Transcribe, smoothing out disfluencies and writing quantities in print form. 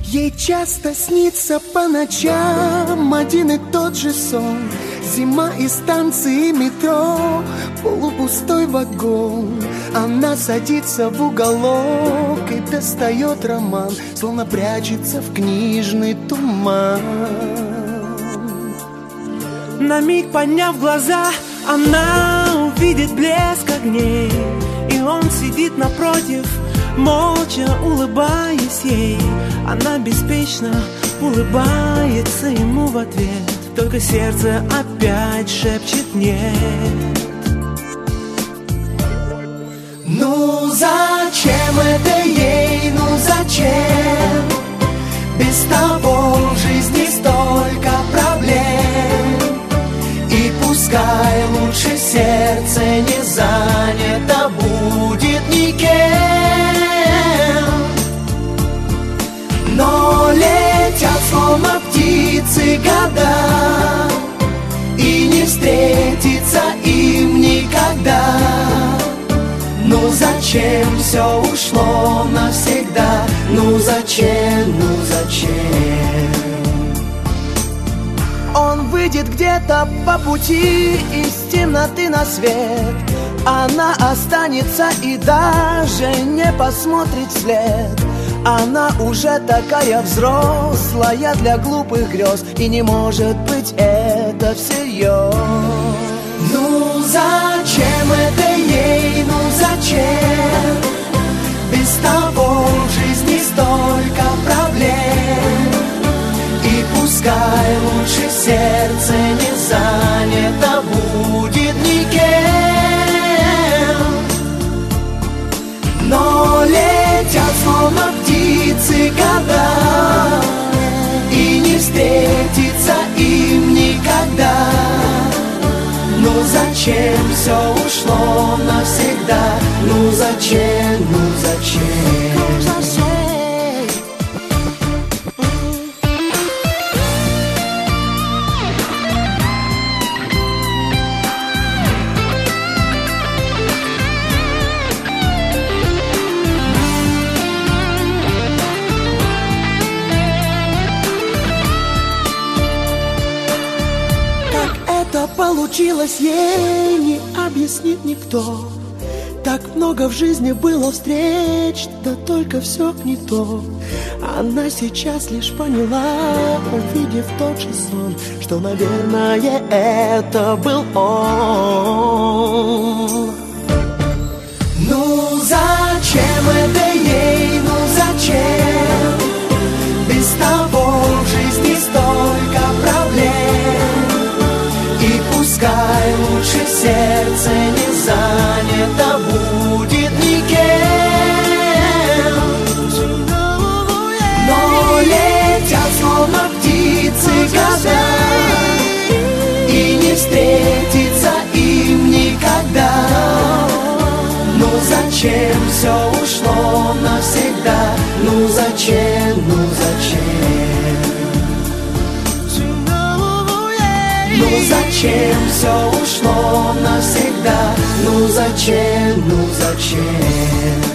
Ей часто снится по ночам один и тот же сон. Зима и станции метро, полупустой вагон. Она садится в уголок и достает роман, словно прячется в книжный туман. На миг подняв глаза, она увидит блеск огней, и он сидит напротив, молча улыбаясь ей. Она беспечно улыбается ему в ответ, только сердце опять шепчет нет. Ну зачем это ей, ну зачем? Без того в жизни столько проблем. И пускай лучше сердце не занято будет никем. Но летят словно птицы года, и не встретиться им никогда. Ну зачем все ушло навсегда? Ну зачем, ну зачем? Он выйдет где-то по пути из темноты на свет. Она останется и даже не посмотрит вслед. Она уже такая взрослая для глупых грез, и не может быть это всерьез. Ну зачем это ей, ну зачем? Без того в жизни столько проблем. И пускай лучше сердце не занято будет никем. Но летят словно птицы года, и не встретиться им никогда. Ну зачем все ушло навсегда? Ну зачем, ну зачем? Получилось, ей не объяснит никто. Так много в жизни было встреч, да только все не то. Она сейчас лишь поняла, увидев тот же сон, что, наверное, это был он. Ну зачем это ей, ну зачем? Без того в жизни столько проблем. И пускай лучше сердце не занято будет никем. Но летят словно птицы года, и не встретиться им никогда. Ну зачем все ушло навсегда? Ну зачем, ну зачем? Ну зачем все ушло навсегда? Ну зачем, ну зачем?